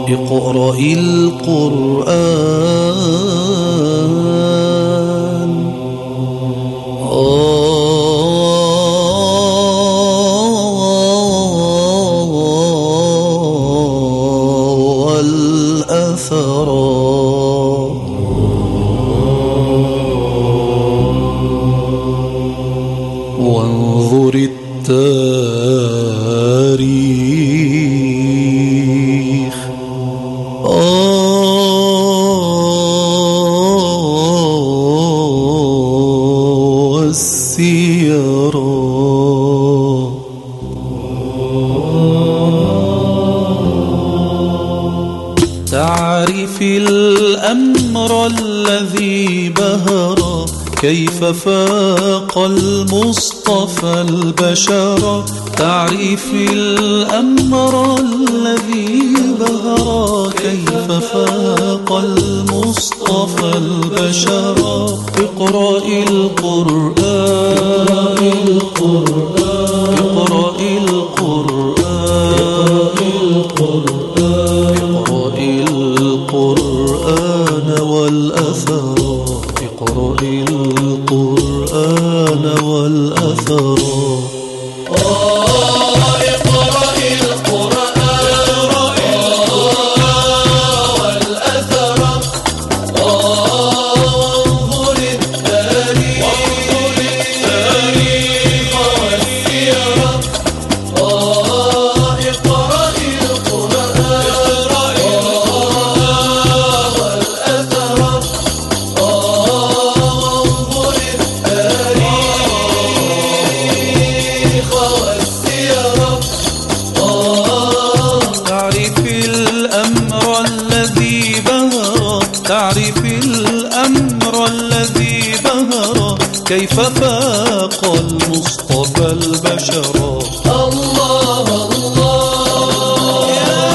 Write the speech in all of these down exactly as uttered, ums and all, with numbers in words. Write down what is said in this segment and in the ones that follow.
اقرأ القرآن والأثر وانظر التاريخ والسير تعرف الأمر الذي بهر كيف فاق المصطفى البشر تعرف الأمر الذي بهر كيف فاق المصطفى البشر اقرأ القرآن اقرأ القرآن اقرأ القرآن والأثر اقرأ القرآن والأثر تعرف الأمر الذي بهر كيف فاق المصطفى البشر الله الله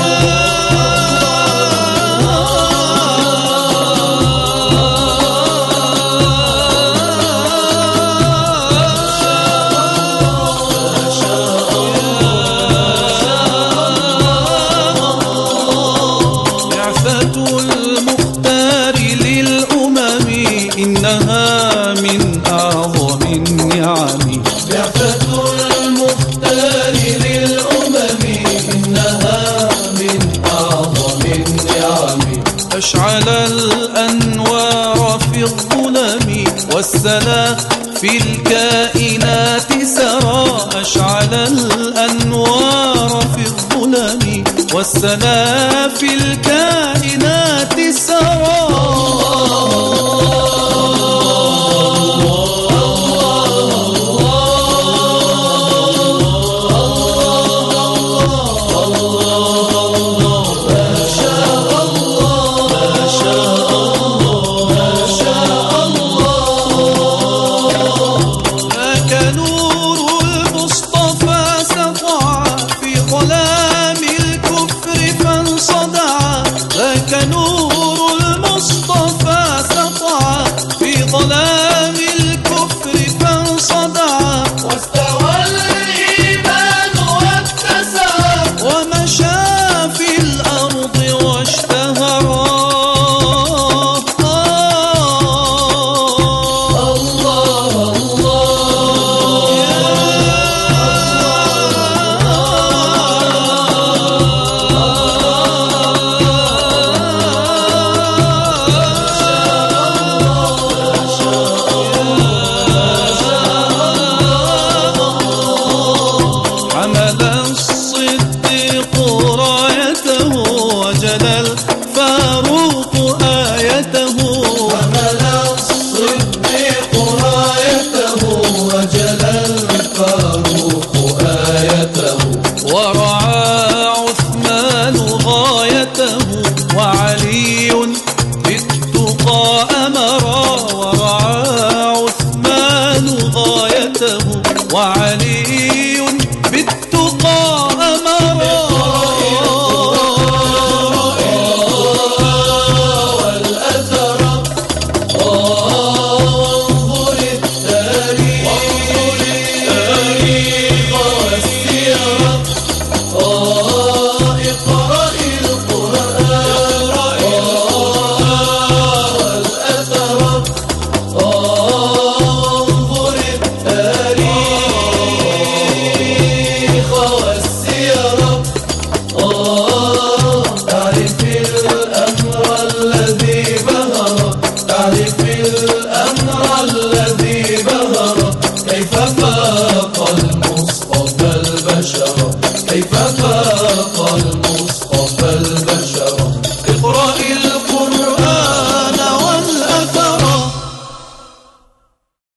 إنها من أعظم النعم بعثة المختار للأمم إنها من أعظم النعم أشعل الأنوار في الظلم والسلا في الكائنات سرى أشعل الأنوار في الظلم والسلا في الكائنات سرى